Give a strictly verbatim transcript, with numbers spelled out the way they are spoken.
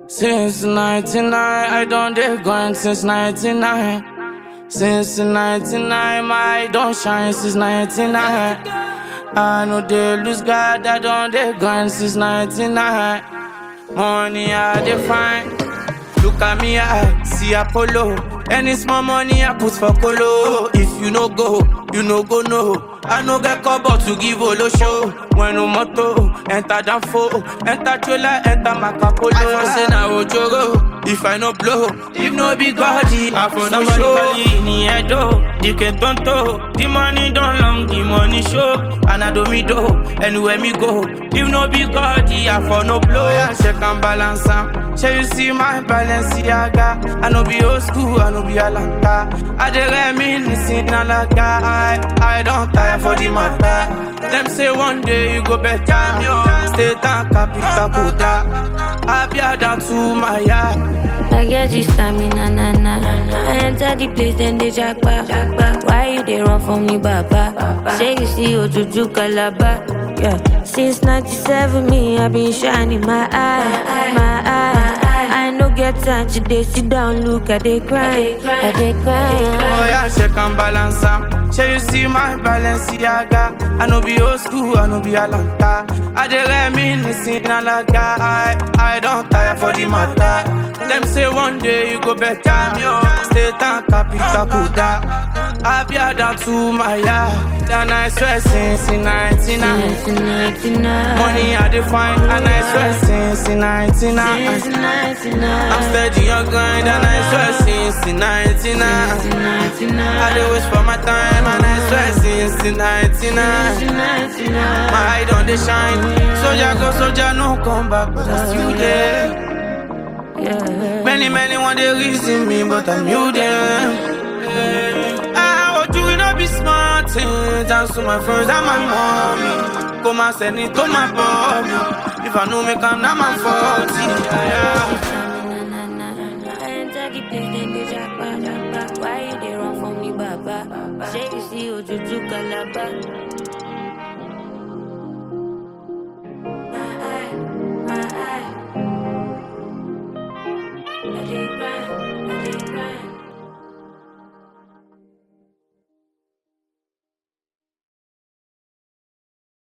Since ninety-nine, I don't dey grind since ninety-nine. Since ninety-nine, my don't shine since ninety-nine. I know they lose God, I don't dey grind since ninety-nine. Money I dey find. Look at me, I see Apollo. Any small money I put for Colo. If you no go, you no go no. I no get cover to give Olo show. When no moto, enter Danfo, enter Chola, enter Macapolo. I say na Ojoro, if I no blow, if no big body, I for no show. In the head, the can tonto, the money don't long, the money show. And I do me do, anywhere me go. If no big body, I for no blow. I check and balance am. Shall you see my Balenciaga? I no be old school, I no be Alanta. I dey reminiscing alaga. I, I don't tire for the matter. Them say one day you go better. Stay down, capital Buddha. I be down to my yard. I get this stamina, na na. I enter the place, then they jackpot. Why you they run from me, Baba? Say you see Ojuju Calabar. Yeah. Since ninety-seven, me, I been shining my eye, my eye. I no get time to they sit down, look at they cry, I they cry. Oh yeah, check and balance am. Shall you see my Balenciaga? I no be old school, I no be Alanta. I dey reminiscing alaga. I, I don't tire for the matter. Them say one day you go better. Stay down, capital Buddha. I be down to my yard. And I swear since ninety-nine. Since ninety-nine. Money I define. And I swear since ninety-nine. Since ninety-nine. I'm steady on grind. And I swear since ninety-nine. Since ninety-nine. I do wish for my time. And I swear since ninety-nine. Since ninety-nine. My eye don't they shine. Soldier go, soldier no come back. But I'm still there. Yeah. Many, many want they reason me. But I'm you there. I want you to be smart. Dance to my friends and my mommy. Come and send it to my body. If I know me come now my forty. I enter the place, then they jackpot. Why you they run from me, Baba? Say you see Ojuju Calabar.